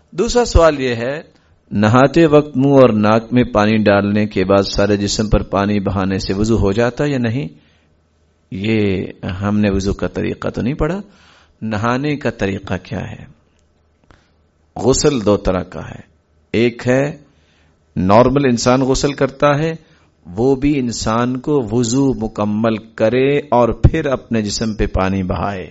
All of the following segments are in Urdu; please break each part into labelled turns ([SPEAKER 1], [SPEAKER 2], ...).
[SPEAKER 1] دوسرا سوال یہ ہے، نہاتے وقت منہ اور ناک میں پانی ڈالنے کے بعد سارے جسم پر پانی بہانے سے وضو ہو جاتا یا نہیں؟ یہ ہم نے وضو کا طریقہ تو نہیں پڑھا. نہانے کا طریقہ کیا ہے؟ غسل دو طرح کا ہے. ایک ہے نارمل انسان غسل کرتا ہے، وہ بھی انسان کو وضو مکمل کرے اور پھر اپنے جسم پہ پانی بہائے،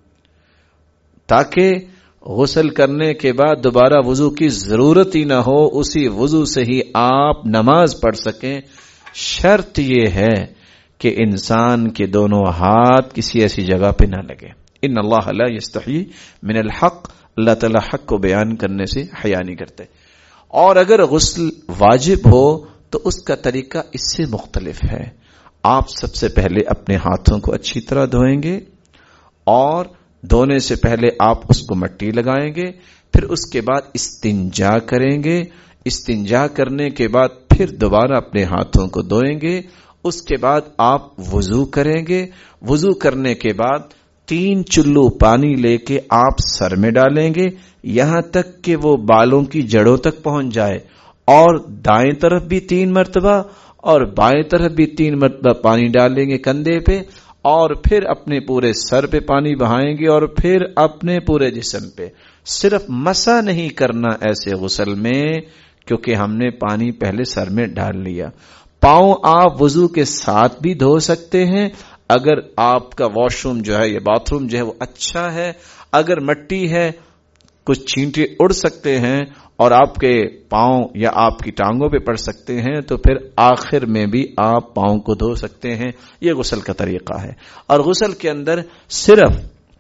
[SPEAKER 1] تاکہ غسل کرنے کے بعد دوبارہ وضو کی ضرورت ہی نہ ہو، اسی وضو سے ہی آپ نماز پڑھ سکیں. شرط یہ ہے کہ انسان کے دونوں ہاتھ کسی ایسی جگہ پہ نہ لگے. ان اللہ لا یستحی من الحق، اللہ تعالی حق کو بیان کرنے سے حیا نہیں کرتے. اور اگر غسل واجب ہو تو اس کا طریقہ اس سے مختلف ہے. آپ سب سے پہلے اپنے ہاتھوں کو اچھی طرح دھوئیں گے، اور دھونے سے پہلے آپ اس کو مٹی لگائیں گے، پھر اس کے بعد استنجا کریں گے. استنجا کرنے کے بعد پھر دوبارہ اپنے ہاتھوں کو دھوئیں گے. اس کے بعد آپ وضو کریں گے. وضو کرنے کے بعد 3 چلو پانی لے کے آپ سر میں ڈالیں گے یہاں تک کہ وہ بالوں کی جڑوں تک پہنچ جائے، اور دائیں طرف بھی 3 مرتبہ اور بائیں طرف بھی 3 مرتبہ پانی ڈالیں گے کندھے پہ، اور پھر اپنے پورے سر پہ پانی بہائیں گے، اور پھر اپنے پورے جسم پہ. صرف مسح نہیں کرنا ایسے غسل میں، کیونکہ ہم نے پانی پہلے سر میں ڈال لیا. پاؤں آپ وضو کے ساتھ بھی دھو سکتے ہیں اگر آپ کا واش روم جو ہے یا باتھ روم جو ہے وہ اچھا ہے. اگر مٹی ہے کچھ چھینٹے اڑ سکتے ہیں اور آپ کے پاؤں یا آپ کی ٹانگوں پہ پڑ سکتے ہیں، تو پھر آخر میں بھی آپ پاؤں کو دھو سکتے ہیں. یہ غسل کا طریقہ ہے. اور غسل کے اندر صرف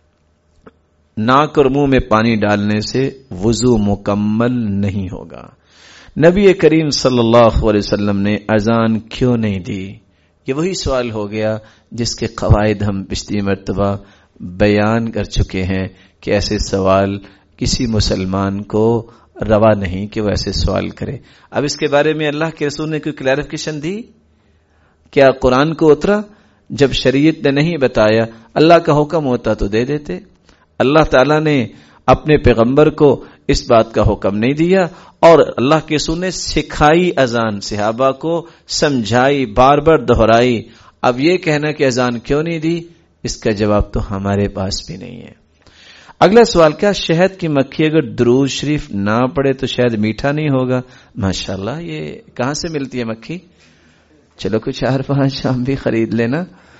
[SPEAKER 1] ناک اور منہ میں پانی ڈالنے سے وضو مکمل نہیں ہوگا. نبی کریم صلی اللہ علیہ وسلم نے اذان کیوں نہیں دی؟ یہ وہی سوال ہو گیا جس کے قواعد ہم پچھلی مرتبہ بیان کر چکے ہیں کہ ایسے سوال کسی مسلمان کو روا نہیں کہ وہ ایسے سوال کرے. اب اس کے بارے میں اللہ کے رسول نے کوئی کلیریفیکیشن دی؟ کیا قرآن کو اترا؟ جب شریعت نے نہیں بتایا، اللہ کا حکم ہوتا تو دے دیتے. اللہ تعالیٰ نے اپنے پیغمبر کو اس بات کا حکم نہیں دیا، اور اللہ کے رسول نے سکھائی اذان، صحابہ کو سمجھائی، بار بار دہرائی. اب یہ کہنا کہ اذان کیوں نہیں دی، اس کا جواب تو ہمارے پاس بھی نہیں ہے. اگلا سوال، کیا شہد کی مکھی اگر درود شریف نہ پڑے تو شاید میٹھا نہیں ہوگا؟ ماشاءاللہ، یہ کہاں سے ملتی ہے مکھی؟ چلو کچھ 4-5 ہم بھی خرید لینا.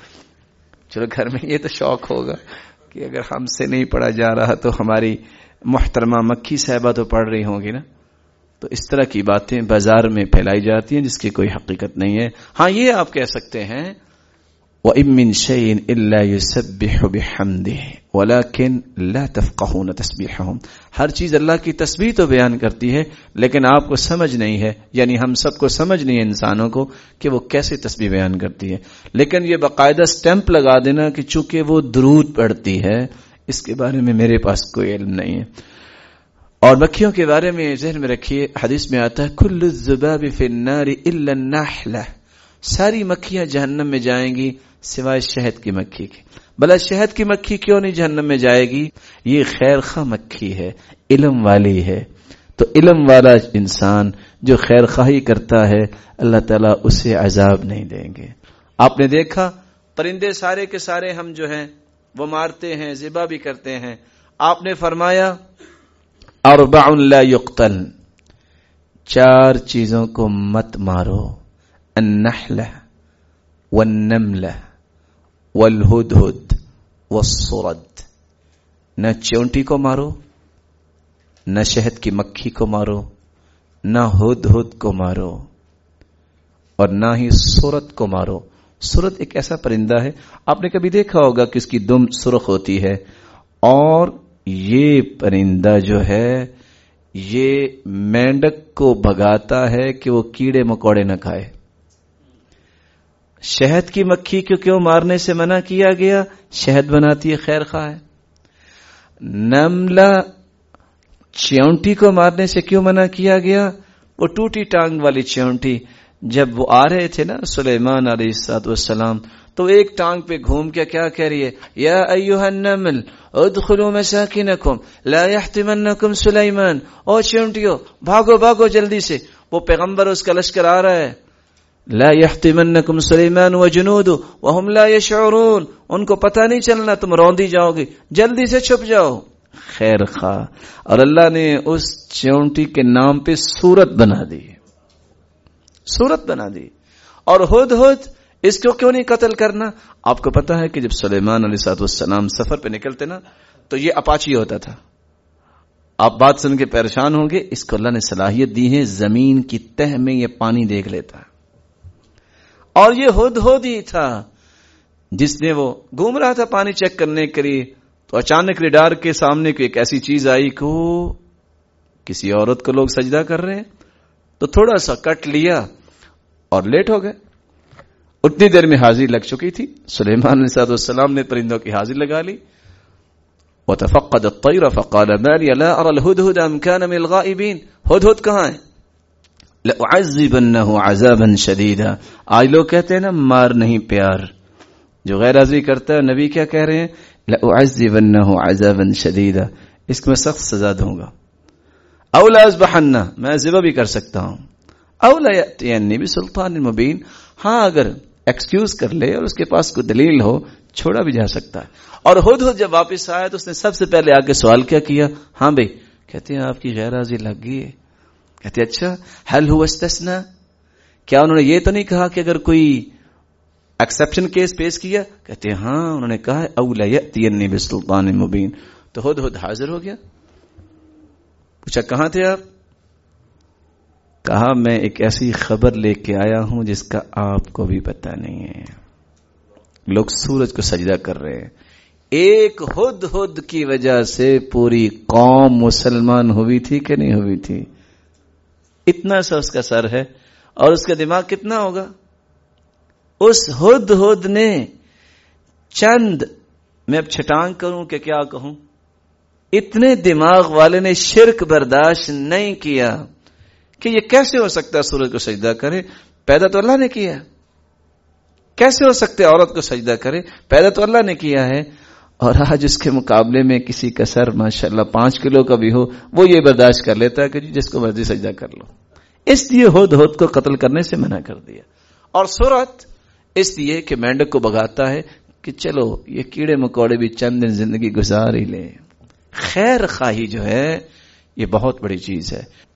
[SPEAKER 1] چلو گھر میں یہ تو شوق ہوگا کہ اگر ہم سے نہیں پڑھا جا رہا تو ہماری محترمہ مکھی صاحبہ تو پڑھ رہی ہوں گی نا. تو اس طرح کی باتیں بازار میں پھیلائی جاتی ہیں جس کی کوئی حقیقت نہیں ہے. ہاں یہ آپ کہہ سکتے ہیں وَإِن مِّن شَيْءٍ إِلَّا يُسَبِّحُ بِحَمْدِهِ وَلَكِن لَا تَفْقَهُونَ تَسْبِيحَهُمْ. ہر چیز اللہ کی تسبیح تو بیان کرتی ہے، لیکن آپ کو سمجھ نہیں ہے، یعنی ہم سب کو سمجھ نہیں ہے انسانوں کو کہ وہ کیسے تسبیح بیان کرتی ہے. لیکن یہ باقاعدہ سٹیمپ لگا دینا کہ چونکہ وہ درود پڑھتی ہے، اس کے بارے میں میرے پاس کوئی علم نہیں ہے. اور مکھیوں کے بارے میں ذہن میں رکھیے، حدیث میں آتا ہے کل الذباب فی النار الا النحلہ، ساری مکھیاں جہنم میں جائیں گی سوائے شہد کی مکھی کی. بھلا شہد کی مکھی کیوں نہیں جہنم میں جائے گی؟ یہ خیر خواہ مکھی ہے، علم والی ہے. تو علم والا انسان جو خیر خواہی کرتا ہے اللہ تعالیٰ اسے عذاب نہیں دیں گے. آپ نے دیکھا پرندے سارے کے سارے ہم جو ہیں وہ مارتے ہیں، ذبح بھی کرتے ہیں. آپ نے فرمایا 4 لا يقتل، 4 چیزوں کو مت مارو، النحلہ والنملہ والہدہد والصرد. نہ چونٹی کو مارو، نہ شہد کی مکھی کو مارو، نہ ہدہد کو مارو، اور نہ ہی سرد کو مارو. سرد ایک ایسا پرندہ ہے، آپ نے کبھی دیکھا ہوگا کہ اس کی دم سرخ ہوتی ہے، اور یہ پرندہ جو ہے یہ مینڈک کو بھگاتا ہے کہ وہ کیڑے مکوڑے نہ کھائے. شہد کی مکھی کو کیوں مارنے سے منع کیا گیا؟ شہد بناتی ہے، خیر خواہ ہے. نملہ چیونٹی کو مارنے سے کیوں منع کیا گیا؟ وہ ٹوٹی ٹانگ والی چیونٹی جب وہ آ رہے تھے نا سلیمان علیہ السلام تو ایک ٹانگ پہ گھوم کے کیا کہہ رہی ہے، یا ایھا النمل ادخلوا مساکنکم لا یحطمنکم سلیمان، او چونٹیو بھاگو بھاگو جلدی سے، وہ پیغمبر اس کا لشکر آ رہا ہے، لا یحطمنکم سلیمان وجنودہ وهم لا یشعرون، ان کو پتہ نہیں چلنا تم روندی جاؤ گے، جلدی سے چھپ جاؤ۔ خیر خواہ، اور اللہ نے اس چونٹی کے نام پہ سورت بنا دی، سورت بنا دی۔ اور ہدہد اس کو کیوں نہیں قتل کرنا؟ آپ کو پتا ہے کہ جب سلیمان علیہ السلام سفر پہ نکلتے نا تو یہ اپاچی ہوتا تھا۔ آپ بات سن کے پریشان ہوں گے، اس کو اللہ نے صلاحیت دی ہے زمین کی تہ میں یہ پانی دیکھ لیتا ہے، اور یہ ہدہد ہی تھا جس نے وہ گھوم رہا تھا پانی چیک کرنے کے لیے، تو اچانک ریڈار کے سامنے کوئی ایک ایسی چیز آئی کہ کسی عورت کو لوگ سجدہ کر رہے ہیں، تو تھوڑا سا کٹ لیا اور لیٹ ہو گئے۔ اتنی دیر میں حاضری لگ چکی تھی، سلیمان علیہ السلام نے پرندوں کی حاضری لگا لی۔ وَتَفَقَّدَ الطَّيْرَ فَقَالَ مَا لِيَ لَا أَرَى الْهُدْهُدَ أَمْ كَانَ مِنَ الْغَائِبِينَ، ہدہد کہاں ہے؟ لَأُعَذِّبَنَّهُ عَذَابًا شَدِيدًا، آج لوگ کہتے ہیں نا مار نہیں پیار، جو غیر حاضری کرتا ہے نبی کیا کہہ رہے ہیں؟ لَأُعَذِّبَنَّهُ عَذَابًا شَدِيدًا، اس کو میں سخت سزا دوں گا، أَوْ لَأَذْبَحَنَّهُ، میں ذبح بھی کر سکتا ہوں، أَوْ لَيَأْتِيَنِّي بِسُلْطَانٍ مُبِينٍ، ہاں اگر ایکسکیوز کر لے اور اس کے پاس کوئی دلیل ہو چھوڑا بھی جا سکتا ہے۔ اور ہدہد جب واپس آیا تو اس نے سب سے پہلے آ کے سوال کیا کیا؟ ہاں بھائی، کہتے ہیں آپ کی غیر حاضری لگ گئی ہے، کہتے ہیں اچھا هل هو استثناء، کیا انہوں نے یہ تو نہیں کہا کہ اگر کوئی ایکسپشن کیس پیش کیا؟ کہتے ہیں ہاں انہوں نے کہا او لا یأتینی بسلطان مبین۔ تو ہدہد حاضر ہو گیا، پوچھا کہاں تھے آپ؟ کہا میں ایک ایسی خبر لے کے آیا ہوں جس کا آپ کو بھی پتہ نہیں ہے، لوگ سورج کو سجدہ کر رہے ہیں، ایک ہدہد کی وجہ سے پوری قوم مسلمان ہوئی تھی کہ نہیں ہوئی تھی؟ اتنا سا اس کا سر ہے اور اس کا دماغ کتنا ہوگا؟ اس ہدہد نے چند، میں اب چھٹانگ کروں کہ کیا کہوں، اتنے دماغ والے نے شرک برداشت نہیں کیا کہ یہ کیسے ہو سکتا ہے سورج کو سجدہ کرے، پیدا تو اللہ نے کیا، کیسے ہو سکتا ہے عورت کو سجدہ کرے، پیدا تو اللہ نے کیا ہے۔ اور آج اس کے مقابلے میں کسی کا سر ماشاءاللہ 5 کلو کا بھی ہو وہ یہ برداشت کر لیتا ہے کہ جس کو مرضی سجدہ کر لو، اس لیے ہدہد کو قتل کرنے سے منع کر دیا۔ اور سورت اس لیے کہ مینڈک کو بگاتا ہے کہ چلو یہ کیڑے مکوڑے بھی چند دن زندگی گزار ہی لیں۔ خیر خواہی جو ہے یہ بہت بڑی چیز ہے۔